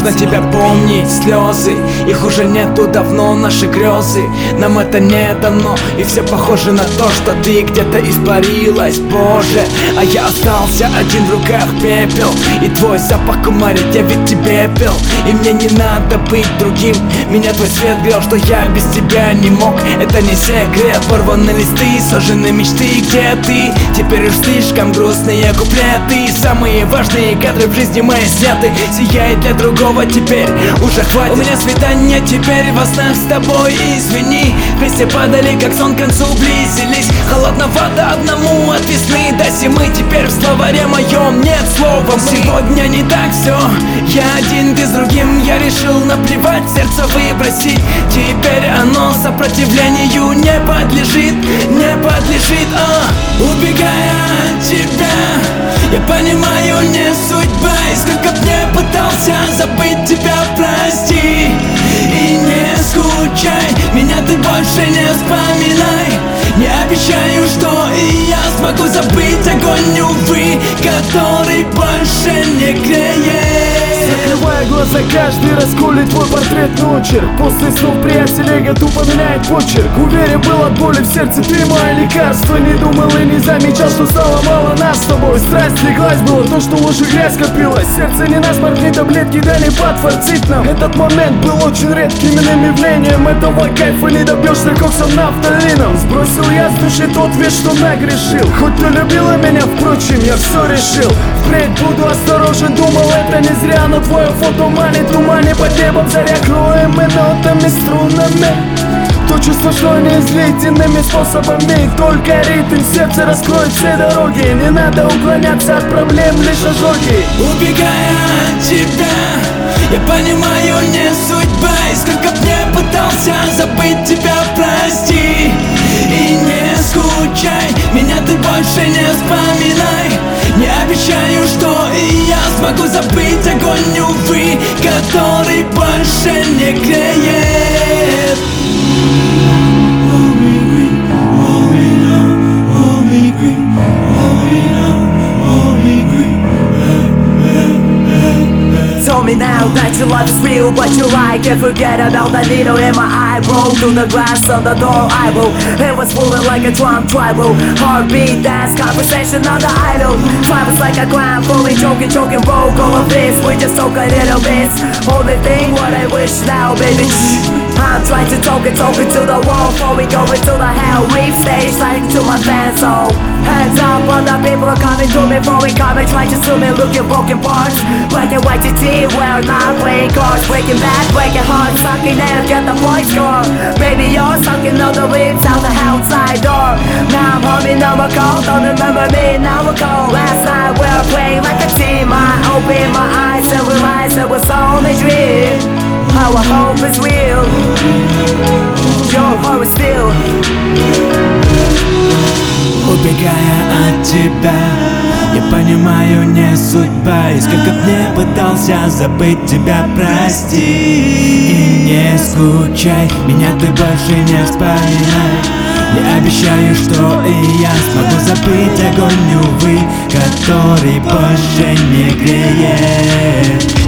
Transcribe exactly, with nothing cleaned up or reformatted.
Нужно тебя помнить, слезы, их уже нету давно, наши грезы. Нам это не дано, и все похоже на то, что ты где-то испарилась, Боже. А я остался один, в руках пепел, и твой запах уморит, я ведь тебе пел. И мне не надо быть другим, меня твой свет грел, что я без тебя не мог. Это не секрет, порваны листы, сожжены мечты. Где ты? Теперь уж слишком грустные куплеты, самые важные кадры в жизни моей сняты. Сияет для другого теперь, уже хватит. У меня свидание теперь во снах с тобой, извини. Вместе падали, как сон к концу близились. Холодновато одному от весны до зимы. Теперь в словаре моем нет слова мы. Сегодня не так все, я один, ты с другим. Я решил наплевать, сердце выбросить. Теперь оно сопротивлению не подлежит, не подлежит, а убегая от тебя, я понимаю, не судьба. И сколько б не пытался забыть тебя, прости и не скучай. Меня ты больше не вспоминай. Не обещаю, что и я смогу забыть огонь, увы, который больше не греет. Закрывая глаза, каждый расколет твой портретный очерк. После снов приятелей готов поменять почерк. Уверен был от боли в сердце, ты мое лекарство. Не думал и не замечал, что стало мало нас с тобой. Страсть леглась, было то, что ложь и грязь копилась. Сердце не насморк, ни таблетки, да не подфорцит нам. Этот момент был очень редким иным явлением. Этого кайфа не добьешься коксом нафталином. Сбросил я с души тот вес, что нагрешил. Хоть ты любила меня, впрочем, я все решил. Впредь буду осторожен, думал, это не зря. Но твое фото манит, тумане под небом заря. Кроем мы нотами, струнами. То чувство, что не излить иными способами. Только ритм сердце раскроет все дороги. Не надо уклоняться от проблем, лишь ожоги. Убегая от тебя, я понимаю, не судьба. И сколько б не пытался забыть тебя, прости и не скучай. Меня ты больше не вспоминай. Не обещаю, что и я смогу забыть огонь, увы, который больше не греет. Tell me now that your life is real, but you like it. Forget about the needle in my eyebrow. Through the glass on the door, eyebrow. It was moving like a drum tribal. Heartbeat, dance, conversation on the idol. Time was like a crime, fully joking, choking, broke all of this. We just talk a little bit. Only thing what I wish now, baby. I'm trying to talk it, talk it to the wall. Before we go into the hell, reef stage, like to my fans, so hands up, other people are coming to me. Before we come and try to sue me, looking broken parts. Black and white T T, we're not playing cards. Breaking back, breaking hearts, sucking in, get the point score. Baby, you're sucking all the lips out the outside door. Now I'm humming number call, don't remember me, now we're cold. Last night we were playing like a team. I opened my eyes and realized it was only dream. Our hope is real, your heart is still. Убегая от тебя, я понимаю, не судьба. И сколько б не пытался забыть тебя, прости и не скучай. Меня ты больше не вспоминай. Не обещаю, что и я смогу забыть огонь, увы, который больше не греет.